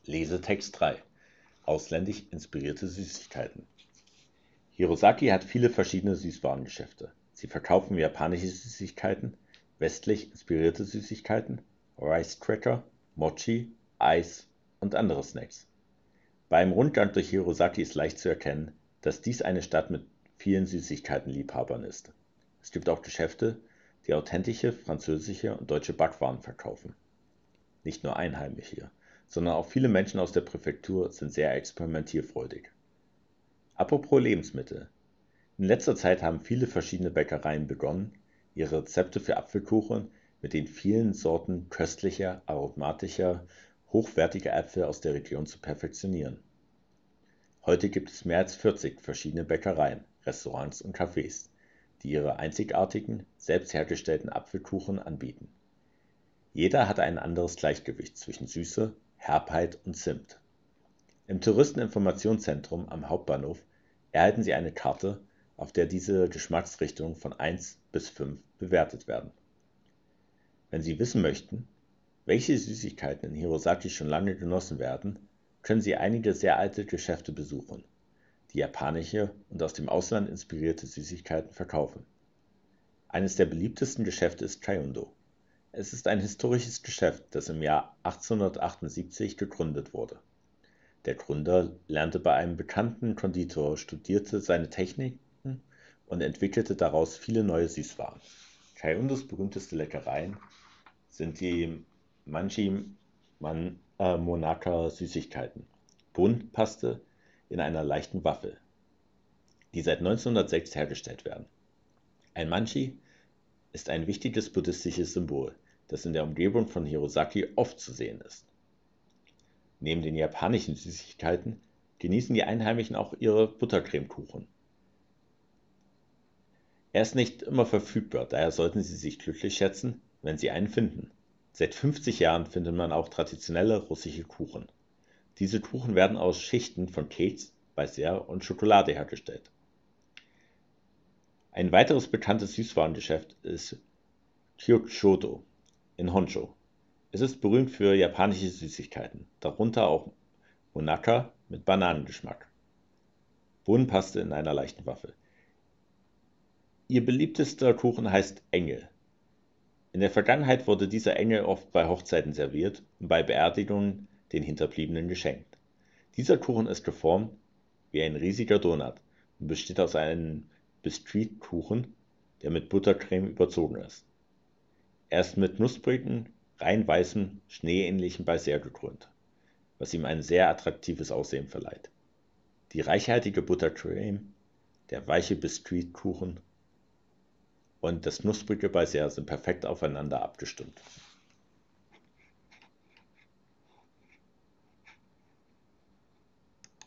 Lesetext 3: Ausländisch inspirierte Süßigkeiten. Hirosaki hat viele verschiedene Süßwarengeschäfte. Sie verkaufen japanische Süßigkeiten, westlich inspirierte Süßigkeiten, Rice Cracker, Mochi, Eis und andere Snacks. Beim Rundgang durch Hirosaki ist leicht zu erkennen, dass dies eine Stadt mit vielen Süßigkeitenliebhabern ist. Es gibt auch Geschäfte, die authentische französische und deutsche Backwaren verkaufen. Nicht nur Einheimische, sondern auch viele Menschen aus der Präfektur sind sehr experimentierfreudig. Apropos Lebensmittel. In letzter Zeit haben viele verschiedene Bäckereien begonnen, ihre Rezepte für Apfelkuchen mit den vielen Sorten köstlicher, aromatischer, hochwertiger Äpfel aus der Region zu perfektionieren. Heute gibt es mehr als 40 verschiedene Bäckereien, Restaurants und Cafés, die ihre einzigartigen, selbst hergestellten Apfelkuchen anbieten. Jeder hat ein anderes Gleichgewicht zwischen Süße, Herbheit und Zimt. Im Touristeninformationszentrum am Hauptbahnhof erhalten Sie eine Karte, auf der diese Geschmacksrichtungen von 1 bis 5 bewertet werden. Wenn Sie wissen möchten, welche Süßigkeiten in Hirosaki schon lange genossen werden, können Sie einige sehr alte Geschäfte besuchen, die japanische und aus dem Ausland inspirierte Süßigkeiten verkaufen. Eines der beliebtesten Geschäfte ist Kaiundo. Es ist ein historisches Geschäft, das im Jahr 1878 gegründet wurde. Der Gründer lernte bei einem bekannten Konditor, studierte seine Techniken und entwickelte daraus viele neue Süßwaren. Kaiundos berühmteste Leckereien sind die Manji Monaka Süßigkeiten, Bohnenpaste in einer leichten Waffel, die seit 1906 hergestellt werden. Ein Manji ist ein wichtiges buddhistisches Symbol, das in der Umgebung von Hirosaki oft zu sehen ist. Neben den japanischen Süßigkeiten genießen die Einheimischen auch ihre Buttercremekuchen. Er ist nicht immer verfügbar, daher sollten Sie sich glücklich schätzen, wenn Sie einen finden. Seit 50 Jahren findet man auch traditionelle russische Kuchen. Diese Kuchen werden aus Schichten von Keks, Baiser und Schokolade hergestellt. Ein weiteres bekanntes Süßwarengeschäft ist Kyokushodo in Honshu. Es ist berühmt für japanische Süßigkeiten, darunter auch Monaka mit Bananengeschmack, Bohnenpaste in einer leichten Waffel. Ihr beliebtester Kuchen heißt Engel. In der Vergangenheit wurde dieser Engel oft bei Hochzeiten serviert und bei Beerdigungen den Hinterbliebenen geschenkt. Dieser Kuchen ist geformt wie ein riesiger Donut und besteht aus einem Biskuitkuchen, der mit Buttercreme überzogen ist. Er ist mit knusprigen, rein weißem, schneeähnlichem Baiser gekrönt, was ihm ein sehr attraktives Aussehen verleiht. Die reichhaltige Buttercreme, der weiche Biskuitkuchen und das knusprige Baiser sind perfekt aufeinander abgestimmt.